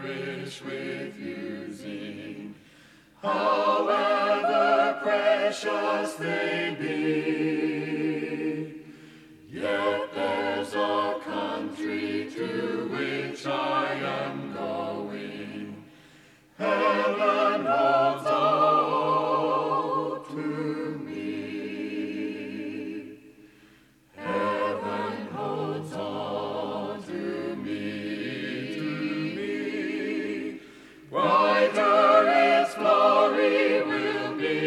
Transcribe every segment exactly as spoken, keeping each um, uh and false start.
rich with using, however precious they be. Yet there's a country to which I am going. Heaven holds out to me. Heaven holds out to me, to me. Brighter its glory will be.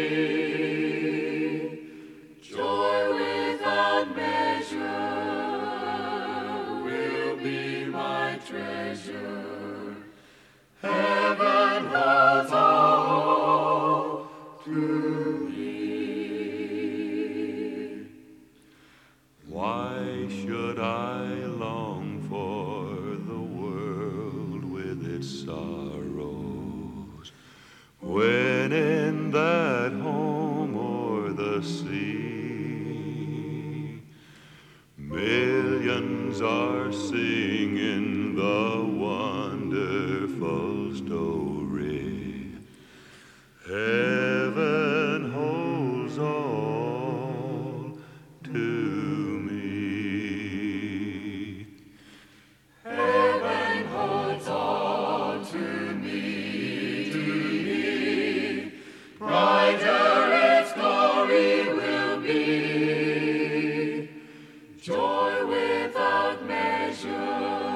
Joy without measure will be my treasure. Heaven holds out to me. Why should I long for the world with its sorrows, when in that home o'er the sea millions are singing the wonderful story? Heaven holds all to me. Heaven holds all to me, to me. Brighter its glory will be. Joy without measure